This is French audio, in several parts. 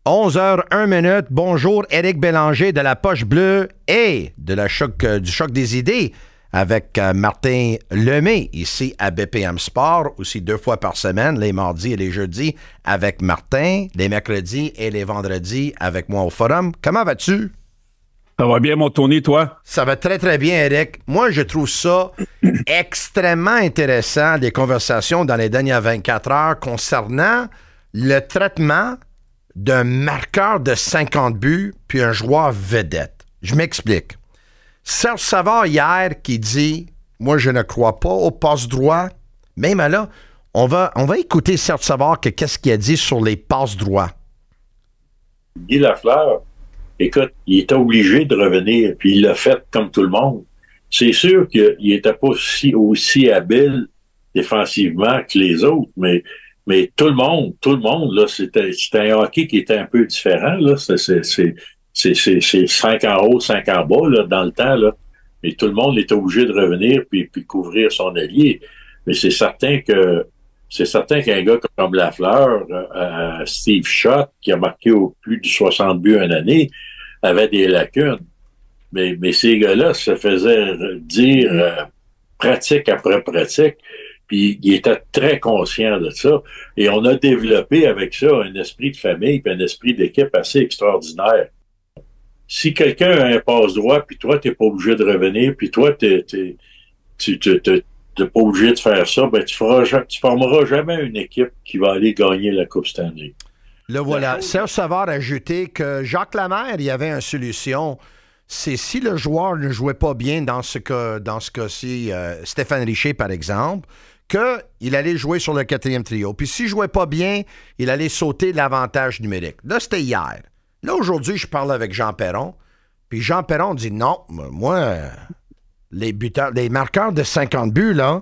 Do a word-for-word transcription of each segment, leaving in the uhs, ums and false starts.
onze heures une minute. Bonjour, Éric Bélanger de la Poche Bleue et de la choc, euh, du Choc des idées avec euh, Martin Lemay, ici à B P M Sport, aussi deux fois par semaine, les mardis et les jeudis avec Martin, les mercredis et les vendredis avec moi au Forum. Comment vas-tu? Ça va bien, mon Tony, toi? Ça va très, très bien, Éric. Moi, je trouve ça extrêmement intéressant, des conversations dans les dernières vingt-quatre heures concernant le traitement d'un marqueur de cinquante buts puis un joueur vedette. Je m'explique. Serge Savard, hier, qui dit « Moi, je ne crois pas au passe droit », même là, on va, on va écouter Serge Savard que qu'est-ce qu'il a dit sur les passes droits. Guy Lafleur, écoute, il était obligé de revenir, puis il l'a fait comme tout le monde. C'est sûr qu'il n'était pas aussi, aussi habile défensivement que les autres, mais, mais tout le monde, tout le monde, là, c'était, c'était un hockey qui était un peu différent, là. C'est, c'est, c'est, c'est, c'est, c'est cinq en haut, cinq en bas, là, dans le temps, là. Mais tout le monde était obligé de revenir puis, puis couvrir son allié. Mais c'est certain que c'est certain qu'un gars comme Lafleur, euh, Steve Schott, qui a marqué au plus de soixante buts une année, avait des lacunes. Mais, mais ces gars-là se faisaient dire euh, pratique après pratique, puis ils étaient très conscients de ça. Et on a développé avec ça un esprit de famille puis un esprit d'équipe assez extraordinaire. Si quelqu'un a un passe-droit, puis toi, t'es pas obligé de revenir, puis toi, t'es, t'es, tu t'es, t'es, t'es pas obligé de faire ça, ben tu feras, tu formeras jamais une équipe qui va aller gagner la Coupe Stanley. Le voilà. Serge Savard a ajouté que Jacques Lemaire, il y avait une solution. C'est si le joueur ne jouait pas bien dans ce cas, dans ce cas-ci, euh, Stéphane Richer, par exemple, qu'il allait jouer sur le quatrième trio. Puis s'il ne jouait pas bien, il allait sauter l'avantage numérique. Là, c'était hier. Là, aujourd'hui, je parle avec Jean Perron. Puis Jean Perron dit non, moi, euh, les buteurs, les marqueurs de cinquante buts, là,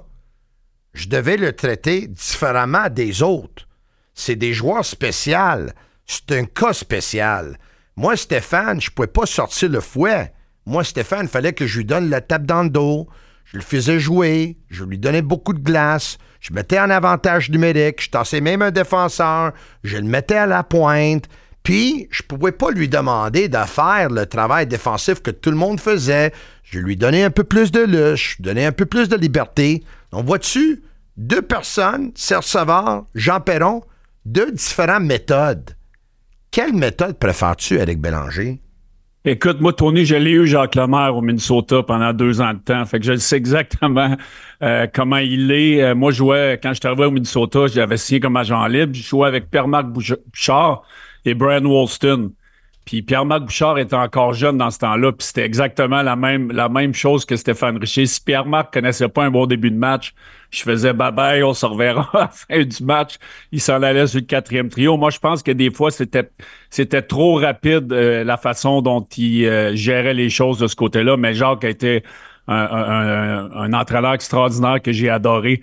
je devais le traiter différemment des autres. C'est des joueurs spéciaux. C'est un cas spécial. Moi, Stéphane, je ne pouvais pas sortir le fouet. Moi, Stéphane, il fallait que je lui donne la tape dans le dos. Je le faisais jouer. Je lui donnais beaucoup de glace. Je mettais en avantage numérique. Je tassais même un défenseur. Je le mettais à la pointe. Puis, je ne pouvais pas lui demander de faire le travail défensif que tout le monde faisait. Je lui donnais un peu plus de luche, je donnais un peu plus de liberté. Donc, vois-tu, deux personnes, Serge Savard, Jean Perron, deux différentes méthodes. Quelle méthode préfères-tu, Éric Bélanger? Écoute, moi, Tony, je l'ai eu Jacques Lemaire au Minnesota pendant deux ans de temps. Fait que je sais exactement euh, comment il est. Euh, moi, je jouais, quand je suis arrivé au Minnesota, j'avais signé comme agent libre. Je jouais avec Pierre-Marc Bouchard et Brian Wollstone. Puis Pierre-Marc Bouchard était encore jeune dans ce temps-là, puis c'était exactement la même la même chose que Stéphane Richer. Si Pierre-Marc connaissait pas un bon début de match, je faisais bye-bye, on se reverra à la fin du match. Il s'en allait sur le quatrième trio. Moi, je pense que des fois, c'était c'était trop rapide euh, la façon dont il euh, gérait les choses de ce côté-là, mais Jacques a été un, un, un, un entraîneur extraordinaire que j'ai adoré.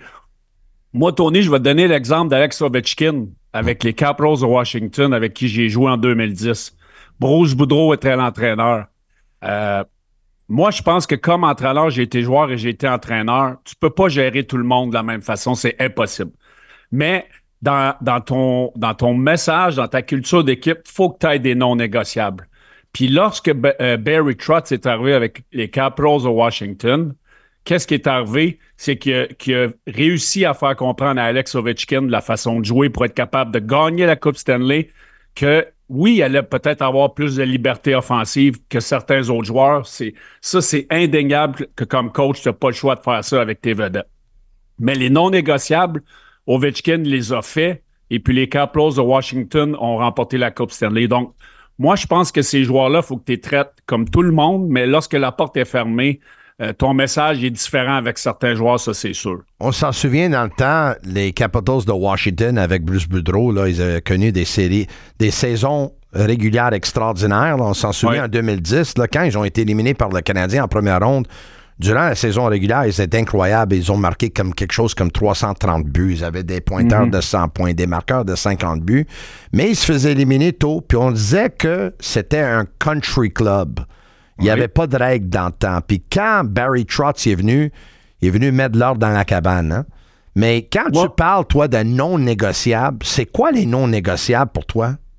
Moi, Tony, je vais te donner l'exemple d'Alex Ovechkin avec les Capitals de Washington, avec qui j'ai joué en deux mille dix. Bruce Boudreau était l'entraîneur. Euh, moi, je pense que comme entraîneur, j'ai été joueur et j'ai été entraîneur. Tu peux pas gérer tout le monde de la même façon, c'est impossible. Mais dans, dans, ton, dans ton message, dans ta culture d'équipe, il faut que tu aies des non négociables. Puis lorsque B- euh, Barry Trotz est arrivé avec les Capitals de Washington, qu'est-ce qui est arrivé? C'est qu'il a, qu'il a réussi à faire comprendre à Alex Ovechkin de la façon de jouer pour être capable de gagner la Coupe Stanley que oui, il allait peut-être avoir plus de liberté offensive que certains autres joueurs. C'est, ça, c'est indéniable que comme coach, tu n'as pas le choix de faire ça avec tes vedettes. Mais les non négociables, Ovechkin les a fait et puis les Capitals de Washington ont remporté la Coupe Stanley. Donc, moi, je pense que ces joueurs-là, il faut que tu les traites comme tout le monde, mais lorsque la porte est fermée, Euh, ton message est différent avec certains joueurs, ça, c'est sûr. On s'en souvient dans le temps, les Capitals de Washington avec Bruce Boudreau, là, ils avaient connu des séries, des saisons régulières extraordinaires. Là, on s'en souvient oui. En deux mille dix, là, quand ils ont été éliminés par le Canadien en première ronde. Durant la saison régulière, ils étaient incroyables. Ils ont marqué comme quelque chose comme trois cent trente buts. Ils avaient des pointeurs mm-hmm. de cent points, des marqueurs de cinquante buts. Mais ils se faisaient éliminer tôt. Puis on disait que c'était un country club. Il n'y avait pas de règles dans le temps. Puis quand Barry Trotz est venu, il est venu mettre de l'ordre dans la cabane. Hein? Mais quand ouais. tu parles, toi, de non négociables, c'est quoi les non négociables pour toi?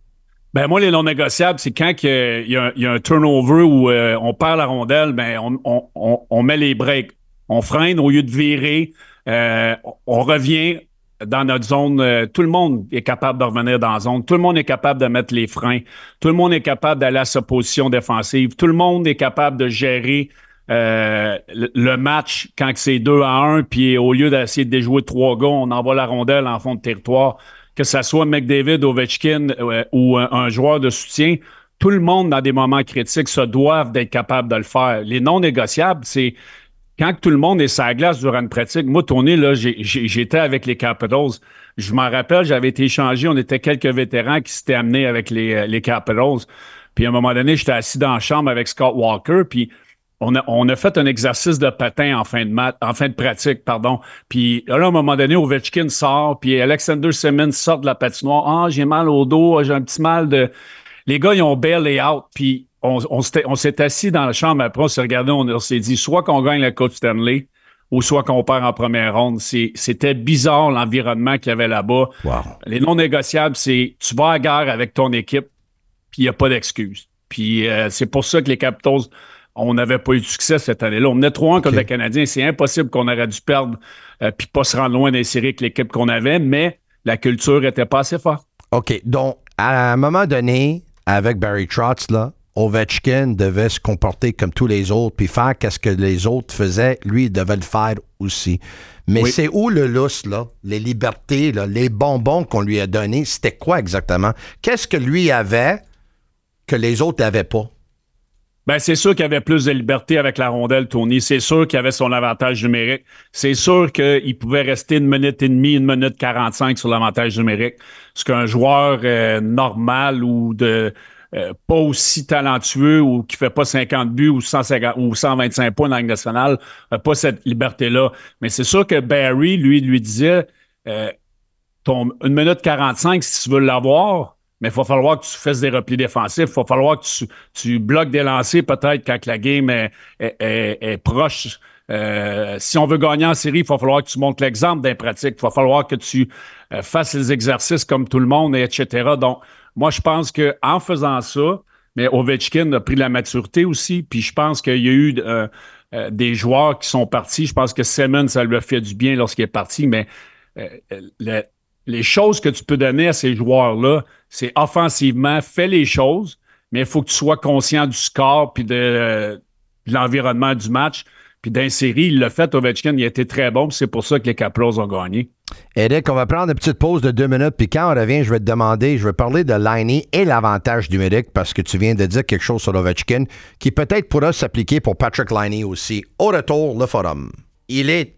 Ben moi, les non négociables, c'est quand il y a, il y a, un, il y a un turnover où euh, on perd la rondelle, ben on, on, on, on met les breaks. On freine au lieu de virer. Euh, on revient dans notre zone. Euh, tout le monde est capable de revenir dans la zone. Tout le monde est capable de mettre les freins. Tout le monde est capable d'aller à sa position défensive. Tout le monde est capable de gérer euh, le, le match quand c'est deux à un, puis au lieu d'essayer de déjouer trois gars, on envoie la rondelle en fond de territoire. Que ce soit McDavid, Ovechkin euh, ou un, un joueur de soutien, tout le monde, dans des moments critiques, se doivent d'être capable de le faire. Les non négociables, c'est quand tout le monde est sur la glace durant une pratique. Moi, Tony, là, j'ai, j'ai, j'étais avec les Capitals. Je m'en rappelle, j'avais été échangé. On était quelques vétérans qui s'étaient amenés avec les, les Capitals. Puis à un moment donné, j'étais assis dans la chambre avec Scott Walker, puis On a, on a fait un exercice de patin en fin de mat, en fin de pratique, pardon. Puis là, à un moment donné, Ovechkin sort, puis Alexander Simmons sort de la patinoire. Ah, j'ai mal au dos, j'ai un petit mal de... Les gars, ils ont bailé out, puis on, on, s'était, on s'est assis dans la chambre après, on s'est regardé, on, on s'est dit, soit qu'on gagne la Coupe Stanley, ou soit qu'on perd en première ronde. C'est, c'était bizarre, l'environnement qu'il y avait là-bas. Wow. Les non négociables, c'est tu vas à la guerre avec ton équipe, puis il n'y a pas d'excuse. Puis euh, c'est pour ça que les Capitals... On n'avait pas eu de succès cette année-là. On menait trois un okay. Contre le Canadien. C'est impossible qu'on aurait dû perdre euh, puis pas se rendre loin des séries avec l'équipe qu'on avait, mais la culture n'était pas assez forte. OK. Donc, à un moment donné, avec Barry Trotz, là, Ovechkin devait se comporter comme tous les autres puis faire ce que les autres faisaient. Lui, il devait le faire aussi. Mais oui. C'est où le lousse, là? Les libertés, là, les bonbons qu'on lui a donnés, c'était quoi exactement? Qu'est-ce que lui avait que les autres n'avaient pas? Ben, c'est sûr qu'il y avait plus de liberté avec la rondelle, Tony. C'est sûr qu'il avait son avantage numérique. C'est sûr qu'il pouvait rester une minute et demie, une minute quarante-cinq sur l'avantage numérique. Ce qu'un joueur euh, normal ou de euh, pas aussi talentueux ou qui fait pas cinquante buts ou cent cinquante ou cent vingt-cinq points dans la Ligue nationale n'a pas cette liberté-là. Mais c'est sûr que Barry, lui, lui disait euh, ton une minute quarante-cinq, si tu veux l'avoir, mais il va falloir que tu fasses des replis défensifs. Il va falloir que tu, tu bloques des lancers peut-être quand la game est, est, est, est proche. Euh, si on veut gagner en série, il va falloir que tu montres l'exemple d'un pratique. Il va falloir que tu euh, fasses les exercices comme tout le monde, et cetera. Donc, moi, je pense qu'en faisant ça, mais Ovechkin a pris de la maturité aussi. Puis je pense qu'il y a eu euh, euh, des joueurs qui sont partis. Je pense que Simmons, ça lui a fait du bien lorsqu'il est parti. Mais euh, le les choses que tu peux donner à ces joueurs-là, c'est offensivement, fais les choses, mais il faut que tu sois conscient du score puis de, euh, de l'environnement du match. Puis dans la série, il l'a fait, Ovechkin, il a été très bon, puis c'est pour ça que les Capitals ont gagné. Eric, on va prendre une petite pause de deux minutes, puis quand on revient, je vais te demander, je vais parler de Laine et l'avantage numérique, parce que tu viens de dire quelque chose sur Ovechkin, qui peut-être pourra s'appliquer pour Patrick Laine aussi. Au retour, le forum. Il est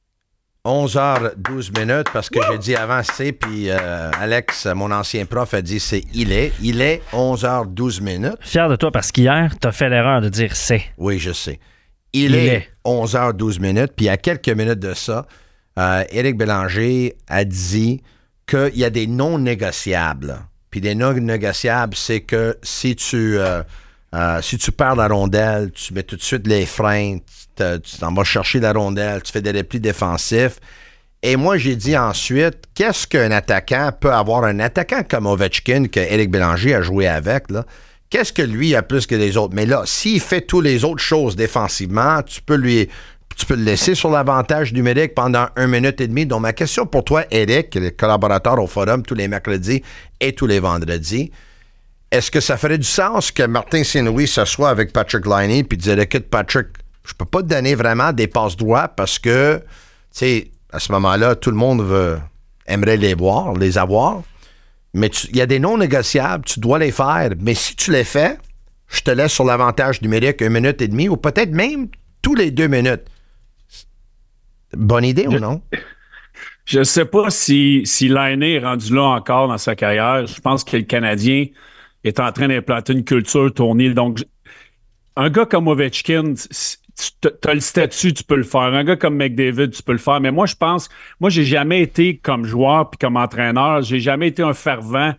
onze heures douze minutes, parce que j'ai dit avant c'est, puis euh, Alex, mon ancien prof, a dit c'est il est. Il est onze heures douze minutes. Fier de toi, parce qu'hier, t'as fait l'erreur de dire c'est. Oui, je sais. Il, il est, est onze heures douze minutes, puis à quelques minutes de ça, euh, Éric Bélanger a dit qu'il y a des non négociables. Puis des non négociables, c'est que si tu... Euh, Euh, si tu perds la rondelle, tu mets tout de suite les freins, tu t'en vas chercher la rondelle, tu fais des replis défensifs. Et moi, j'ai dit ensuite, qu'est-ce qu'un attaquant peut avoir? Un attaquant comme Ovechkin, que Éric Bélanger a joué avec, là, qu'est-ce que lui a plus que les autres? Mais là, s'il fait toutes les autres choses défensivement, tu peux lui... Tu peux le laisser sur l'avantage numérique pendant une minute et demie. Donc, ma question pour toi, Éric, le collaborateur au forum tous les mercredis et tous les vendredis, est-ce que ça ferait du sens que Martin Saint-Louis s'assoie avec Patrick Laine puis dire, écoute, Patrick, je peux pas te donner vraiment des passes droits parce que, tu sais, à ce moment-là, tout le monde veut, aimerait les voir, les avoir. Mais il y a des non négociables, tu dois les faire. Mais si tu les fais, je te laisse sur l'avantage numérique une minute et demie ou peut-être même tous les deux minutes. Bonne idée je, ou non? Je ne sais pas si, si Laine est rendu là encore dans sa carrière. Je pense que le Canadien est en train d'implanter une culture tournée. Donc, un gars comme Ovechkin, tu as le statut, tu peux le faire. Un gars comme McDavid, tu peux le faire. Mais moi, je pense, moi, j'ai jamais été comme joueur puis comme entraîneur, j'ai jamais été un fervent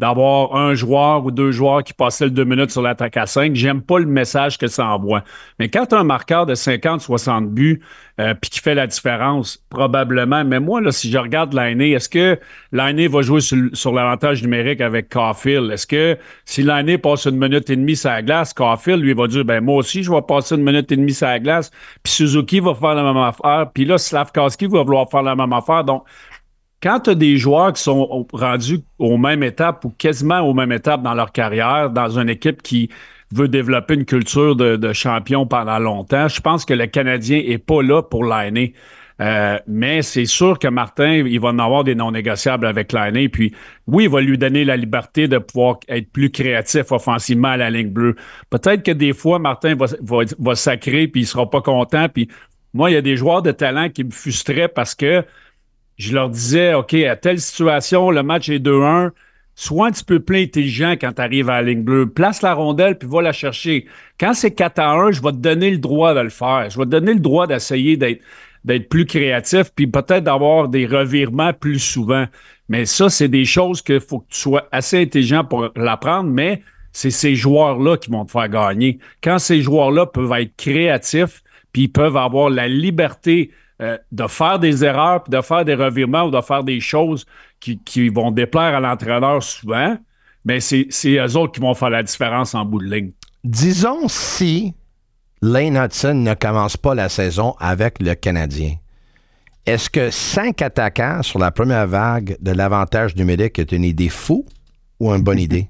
d'avoir un joueur ou deux joueurs qui passaient le deux minutes sur l'attaque à cinq. J'aime pas le message que ça envoie. Mais quand tu as un marqueur de cinquante soixante buts euh, puis qui fait la différence, probablement. Mais moi, là, si je regarde l'année, est-ce que l'année va jouer sur, sur l'avantage numérique avec Caulfield? Est-ce que si l'année passe une minute et demie sur la glace, Caulfield, lui, va dire, ben moi aussi, je vais passer une minute et demie sur la glace, puis Suzuki va faire la même affaire, puis là, Slafkowski va vouloir faire la même affaire. Donc, quand tu as des joueurs qui sont rendus aux mêmes étapes ou quasiment aux mêmes étapes dans leur carrière, dans une équipe qui veut développer une culture de, de champion pendant longtemps, je pense que le Canadien n'est pas là pour l'année. Euh, mais c'est sûr que Martin, il va en avoir des non négociables avec l'année. Puis oui, il va lui donner la liberté de pouvoir être plus créatif offensivement à la ligne bleue. Peut-être que des fois, Martin va, va, va sacrer puis il sera pas content. Puis moi, il y a des joueurs de talent qui me frustraient parce que je leur disais, OK, à telle situation, le match est deux un, sois un petit peu plus intelligent quand tu arrives à la ligne bleue. Place la rondelle, puis va la chercher. Quand c'est quatre à un, je vais te donner le droit de le faire. Je vais te donner le droit d'essayer d'être, d'être plus créatif, puis peut-être d'avoir des revirements plus souvent. Mais ça, c'est des choses qu'il faut que tu sois assez intelligent pour l'apprendre, mais c'est ces joueurs-là qui vont te faire gagner. Quand ces joueurs-là peuvent être créatifs, puis ils peuvent avoir la liberté Euh, de faire des erreurs, puis de faire des revirements ou de faire des choses qui, qui vont déplaire à l'entraîneur souvent, mais c'est, c'est eux autres qui vont faire la différence en bout de ligne. Disons si Lane Hutson ne commence pas la saison avec le Canadien. Est-ce que cinq attaquants sur la première vague de l'avantage numérique est une idée fou ou une bonne idée?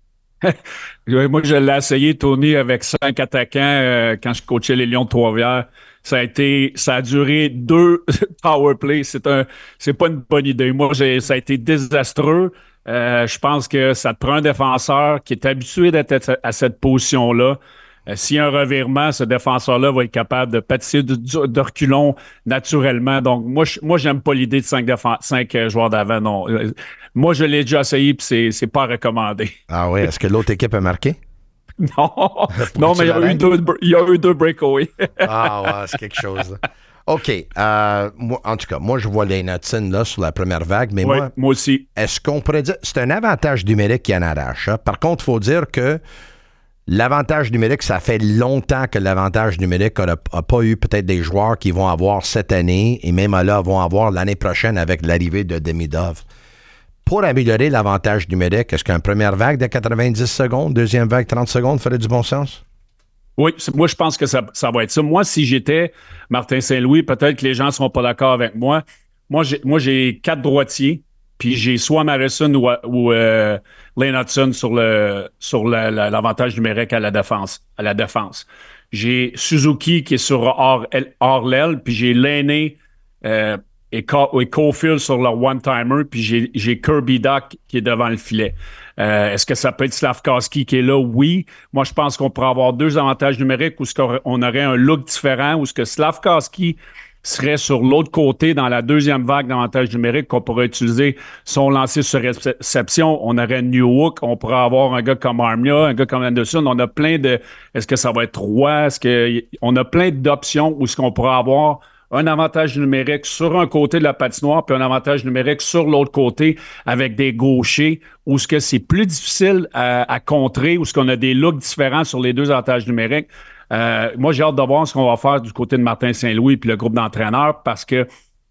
Moi, je l'ai essayé, Tony, avec cinq attaquants euh, quand je coachais les Lions de Trois-Rivières. Ça a été, ça a duré deux power plays. C'est un, c'est pas une bonne idée. Moi, j'ai, ça a été désastreux. Euh, je pense que ça te prend un défenseur qui est habitué d'être à cette position-là. Euh, s'il y a un revirement, ce défenseur-là va être capable de pâtisser de, de reculons naturellement. Donc, moi, je, moi, j'aime pas l'idée de cinq, défense, cinq joueurs d'avant. Non. Euh, moi, je l'ai déjà essayé puis c'est, c'est pas recommandé. Ah oui? Est-ce que l'autre équipe a marqué? Non, non, mais il y a eu deux, il y a eu deux breakaways. Ah ouais, c'est quelque chose. Là. OK. Euh, moi, en tout cas, moi, je vois Lane Hutson là sur la première vague, mais oui, moi, moi aussi. Est-ce qu'on pourrait dire... C'est un avantage numérique qui en arrache. Hein? Par contre, il faut dire que l'avantage numérique, ça fait longtemps que l'avantage numérique n'a pas eu peut-être des joueurs qui vont avoir cette année et même là vont avoir l'année prochaine avec l'arrivée de Demidov. Pour améliorer l'avantage numérique, est-ce qu'une première vague de quatre-vingt-dix secondes, deuxième vague trente secondes ferait du bon sens? Oui, moi, je pense que ça, ça va être ça. Moi, si j'étais Martin Saint-Louis, peut-être que les gens ne seront pas d'accord avec moi. Moi, j'ai, moi, j'ai quatre droitiers, puis j'ai soit Marison ou, ou euh, Lane Hutson sur, le, sur la, la, l'avantage numérique à la défense. À la défense. J'ai Suzuki qui est sur hors, hors l'aile, puis j'ai Lane euh, et, et Caulfield sur leur one-timer, puis j'ai, j'ai Kirby Dach qui est devant le filet. Euh, est-ce que ça peut être Slafkowski qui est là? Oui. Moi, je pense qu'on pourrait avoir deux avantages numériques où on aurait un look différent, où ce que Slafkowski serait sur l'autre côté dans la deuxième vague d'avantages numériques qu'on pourrait utiliser son lancer sur réception. On aurait Newhook, on pourrait avoir un gars comme Armia, un gars comme Anderson. On a plein de... Est-ce que ça va être Roy? Est-ce que... On a plein d'options où ce qu'on pourrait avoir un avantage numérique sur un côté de la patinoire puis un avantage numérique sur l'autre côté avec des gauchers où ce que c'est plus difficile à, à contrer, où ce qu'on a des looks différents sur les deux avantages numériques. Euh, moi, j'ai hâte de voir ce qu'on va faire du côté de Martin Saint-Louis puis le groupe d'entraîneurs parce que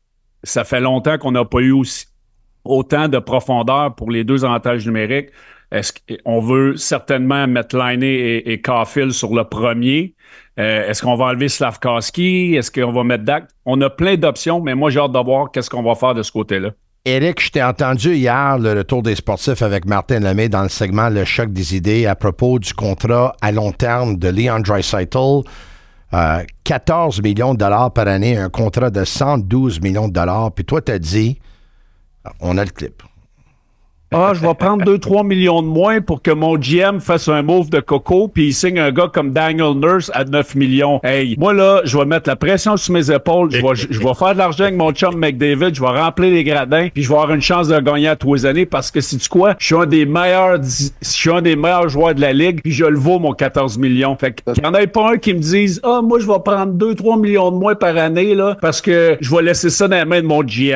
ça fait longtemps qu'on n'a pas eu aussi, autant de profondeur pour les deux avantages numériques. Est-ce qu'on veut certainement mettre Laine et, et Caulfield sur le premier? Euh, est-ce qu'on va enlever Slafkowski? Est-ce qu'on va mettre Dach? On a plein d'options, mais moi, j'ai hâte de voir qu'est-ce qu'on va faire de ce côté-là. Éric, je t'ai entendu hier, le retour des sportifs avec Martin Lemay dans le segment Le Choc des idées à propos du contrat à long terme de Leon Draisaitl. Euh, quatorze millions de dollars par année, un contrat de cent douze millions de dollars. Puis toi, t'as dit, on a le clip. Ah, je vais prendre deux trois millions de moins pour que mon G M fasse un move de coco puis il signe un gars comme Daniel Nurse à neuf millions. Hey, moi là, je vais mettre la pression sur mes épaules, je vais, je vais faire de l'argent avec mon chum McDavid, je vais remplir les gradins puis je vais avoir une chance de gagner à tous les années parce que sais-tu quoi? Je suis un des meilleurs je suis un des meilleurs joueurs de la ligue puis je le vaux mon quatorze millions. Fait qu'il y en a pas un qui me dise "Ah, moi je vais prendre deux trois millions de moins par année là parce que je vais laisser ça dans les mains de mon G M."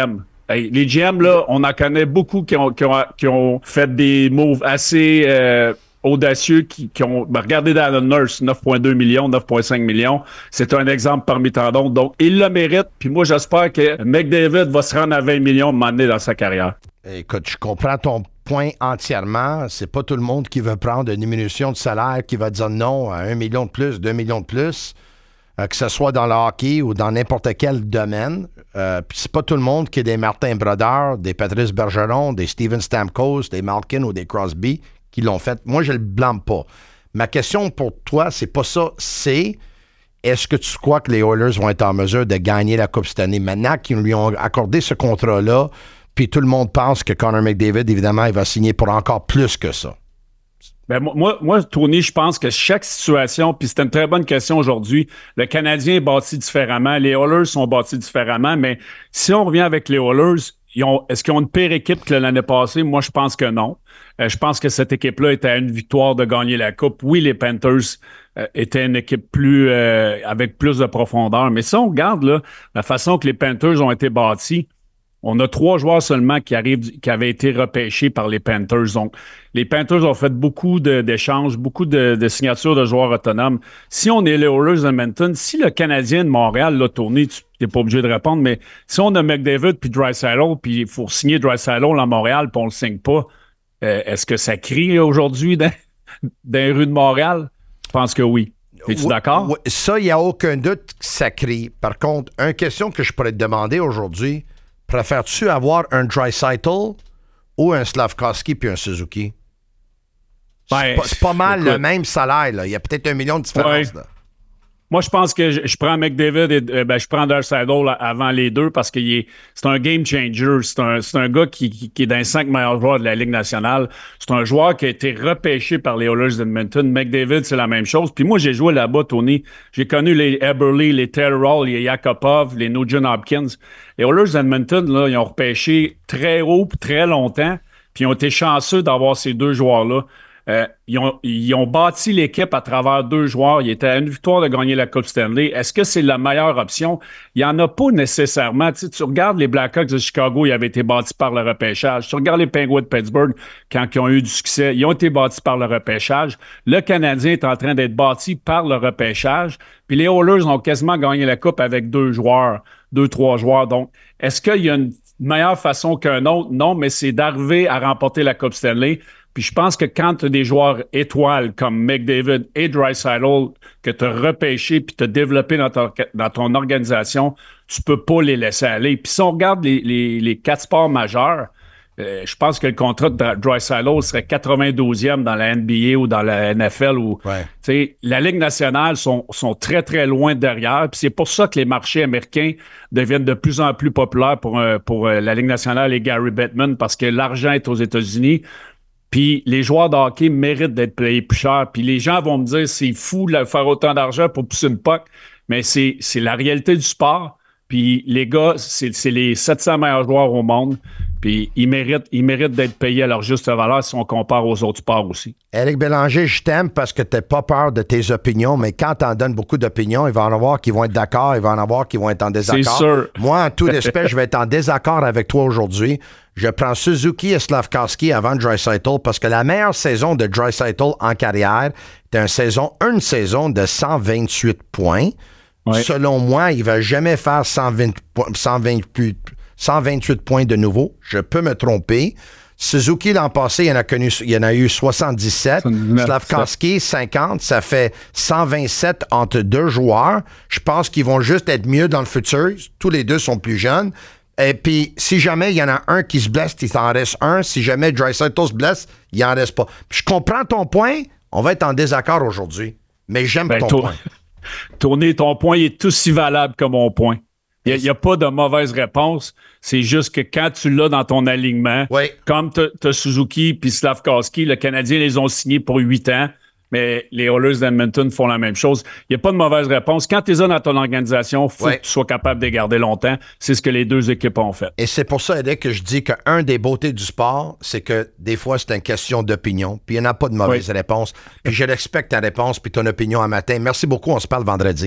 Hey, les G M, là, on en connaît beaucoup qui ont, qui ont, qui ont fait des moves assez euh, audacieux, qui, qui ont... Ben, regardez Darren Nurse, neuf virgule deux millions, neuf virgule cinq millions. C'est un exemple parmi tant d'autres. Donc, il le mérite. Puis moi, j'espère que McDavid va se rendre à vingt millions à un moment donné dans sa carrière. Écoute, je comprends ton point entièrement. C'est pas tout le monde qui veut prendre une diminution de salaire, qui va dire non à un million de plus, deux millions de plus. Euh, que ce soit dans le hockey ou dans n'importe quel domaine. Euh, Puis c'est pas tout le monde qui est des Martin Brodeur, des Patrice Bergeron, des Steven Stamkos, des Malkin ou des Crosby qui l'ont fait. Moi, je le blâme pas. Ma question pour toi, c'est pas ça. C'est est-ce que tu crois que les Oilers vont être en mesure de gagner la Coupe cette année? Maintenant qu'ils lui ont accordé ce contrat-là, puis tout le monde pense que Connor McDavid, évidemment, il va signer pour encore plus que ça. Ben moi, moi, Tony, je pense que chaque situation, puis c'est une très bonne question aujourd'hui, le Canadien est bâti différemment, les Oilers sont bâtis différemment, mais si on revient avec les Oilers, ils ont, est-ce qu'ils ont une pire équipe que l'année passée? Moi, je pense que non. Euh, je pense que cette équipe-là était à une victoire de gagner la Coupe. Oui, les Panthers euh, étaient une équipe plus euh, avec plus de profondeur, mais si on regarde là, la façon que les Panthers ont été bâtis, on a trois joueurs seulement qui arrivent, qui avaient été repêchés par les Panthers. Donc, les Panthers ont fait beaucoup de, d'échanges, beaucoup de, de signatures de joueurs autonomes. Si on est les Oilers d'Edmonton, si le Canadien de Montréal l'a tourné, tu n'es pas obligé de répondre, mais si on a McDavid puis Draisaitl, puis il faut signer Draisaitl à Montréal, puis on le signe pas, euh, est-ce que ça crie aujourd'hui dans, dans les rues de Montréal? Je pense que oui. Es-tu oui, d'accord? Oui, ça, il n'y a aucun doute que ça crie. Par contre, une question que je pourrais te demander aujourd'hui, préfères-tu avoir un Draisaitl ou un Slavkovski puis un Suzuki? Ben, c'est, pas, c'est pas mal écoute, le même salaire. Là. Il y a peut-être un million de différence. Ouais. Là. Moi, je pense que je, je prends McDavid et euh, ben, je prends Draisaitl avant les deux parce que est, c'est un game changer. C'est un, c'est un gars qui, qui, qui est dans les cinq meilleurs joueurs de la Ligue nationale. C'est un joueur qui a été repêché par les Oilers d'Edmonton. McDavid, c'est la même chose. Puis moi, j'ai joué là-bas, Tony. J'ai connu les Eberle, les Taylor, les Yakupov, les Nugent Hopkins. Les Oilers d'Edmonton, là, ils ont repêché très haut puis très longtemps. Puis ils ont été chanceux d'avoir ces deux joueurs-là. Euh, ils, ont, ils ont bâti l'équipe à travers deux joueurs. Ils étaient à une victoire de gagner la Coupe Stanley. Est-ce que c'est la meilleure option? Il n'y en a pas nécessairement. Tu sais, tu regardes les Blackhawks de Chicago, ils avaient été bâtis par le repêchage. Tu regardes les Penguins de Pittsburgh, quand ils ont eu du succès, ils ont été bâtis par le repêchage. Le Canadien est en train d'être bâti par le repêchage. Puis les Oilers ont quasiment gagné la Coupe avec deux joueurs, deux, trois joueurs. Donc, est-ce qu'il y a une meilleure façon qu'un autre? Non, mais c'est d'arriver à remporter la Coupe Stanley. Puis je pense que quand tu as des joueurs étoiles comme McDavid et Draisaitl que tu as repêchés puis tu as développé dans ton, dans ton organisation, tu peux pas les laisser aller. Puis si on regarde les, les, les quatre sports majeurs, euh, je pense que le contrat de Draisaitl serait quatre-vingt-douzième dans la N B A ou dans la N F L. Où, ouais. La Ligue nationale sont, sont très, très loin derrière. Puis c'est pour ça que les marchés américains deviennent de plus en plus populaires pour, pour la Ligue nationale et Gary Bettman parce que l'argent est aux États-Unis. Puis les joueurs de hockey méritent d'être payés plus cher. Puis les gens vont me dire, c'est fou de faire autant d'argent pour pousser une puck. Mais c'est, c'est la réalité du sport. Puis les gars, c'est, c'est les sept cents meilleurs joueurs au monde. Puis ils méritent, ils méritent d'être payés à leur juste valeur si on compare aux autres sports aussi. Éric Bélanger, je t'aime parce que tu n'as pas peur de tes opinions, mais quand tu en donnes beaucoup d'opinions, il va en avoir qui vont être d'accord, il va en avoir qui vont être en désaccord. C'est sûr. Moi, en tout respect, je vais être en désaccord avec toi aujourd'hui. Je prends Suzuki et Slavkovski avant Draisaitl parce que la meilleure saison de Draisaitl en carrière était une saison, une saison de cent vingt-huit points. Ouais. Selon moi, il ne va jamais faire cent vingt, cent vingt-huit, cent vingt-huit points de nouveau. Je peux me tromper. Suzuki, l'an passé, il en a, connu, il en a eu soixante-dix-sept. Slavkovski, cinquante. Ça fait cent vingt-sept entre deux joueurs. Je pense qu'ils vont juste être mieux dans le futur. Tous les deux sont plus jeunes. Et puis, si jamais il y en a un qui se blesse, il t'en reste un. Si jamais Draisaitl se blesse, il n'en reste pas. Puis je comprends ton point. On va être en désaccord aujourd'hui. Mais j'aime ben, ton tour... point. Tourner, ton point il est aussi valable que mon point. Il n'y a, a pas de mauvaise réponse. C'est juste que quand tu l'as dans ton alignement, oui. comme tu as Suzuki puis Slavkovski, le Canadien les ont signés pour huit ans, mais les Oilers d'Edmonton font la même chose. Il n'y a pas de mauvaise réponse. Quand tu es là dans ton organisation, il faut oui. que tu sois capable de les garder longtemps. C'est ce que les deux équipes ont fait. Et c'est pour ça, Eric, que je dis qu'un des beautés du sport, c'est que des fois, c'est une question d'opinion. Puis il n'y en a pas de mauvaise oui. réponse. Puis je respecte ta réponse puis ton opinion un matin. Merci beaucoup. On se parle vendredi.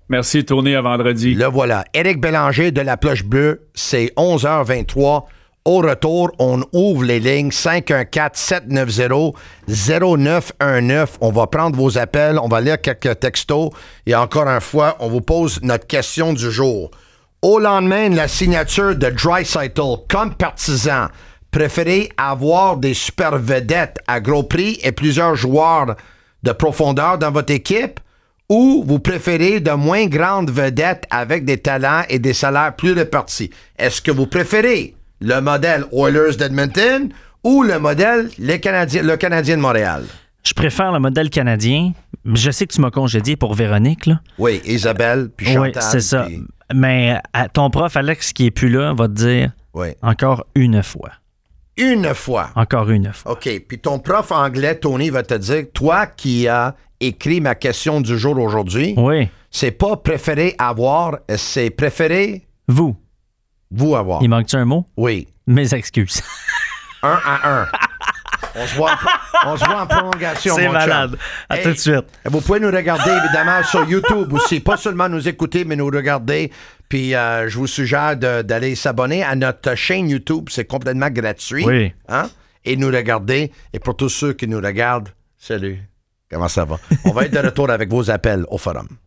Merci, Tony, à vendredi. Le voilà. Éric Bélanger de la Cloche Bleue, c'est onze heures vingt-trois. Au retour, on ouvre les lignes cinq un quatre, sept neuf zéro, zéro neuf un neuf. On va prendre vos appels, on va lire quelques textos et encore une fois, on vous pose notre question du jour. Au lendemain de la signature de Draisaitl, comme partisan, préférez avoir des super vedettes à gros prix et plusieurs joueurs de profondeur dans votre équipe ou vous préférez de moins grandes vedettes avec des talents et des salaires plus répartis? Est-ce que vous préférez le modèle Oilers d'Edmonton ou le modèle les Canadiens, le Canadien de Montréal? Je préfère le modèle canadien. Je sais que tu m'as congédié pour Véronique, là. Oui, Isabelle, puis Chantal. Oui, c'est ça. Puis... Mais à, ton prof, Alex, qui est plus là, va te dire oui. encore une fois. Une fois? Encore une fois. OK. Puis ton prof anglais, Tony, va te dire, toi qui as écrit ma question du jour aujourd'hui, oui. c'est pas préféré avoir, c'est préféré... Vous. Vous avoir. Il manque-tu un mot? Oui. Mes excuses. Un à un. On se voit, on se voit en prolongation, c'est mon malade. chum. À hey, tout de suite. Vous pouvez nous regarder, évidemment, sur YouTube aussi. Pas seulement nous écouter, mais nous regarder. Puis euh, je vous suggère de, d'aller s'abonner à notre chaîne YouTube. C'est complètement gratuit. Oui. Hein? Et nous regarder. Et pour tous ceux qui nous regardent, salut. Comment ça va? On va être de retour avec vos appels au forum.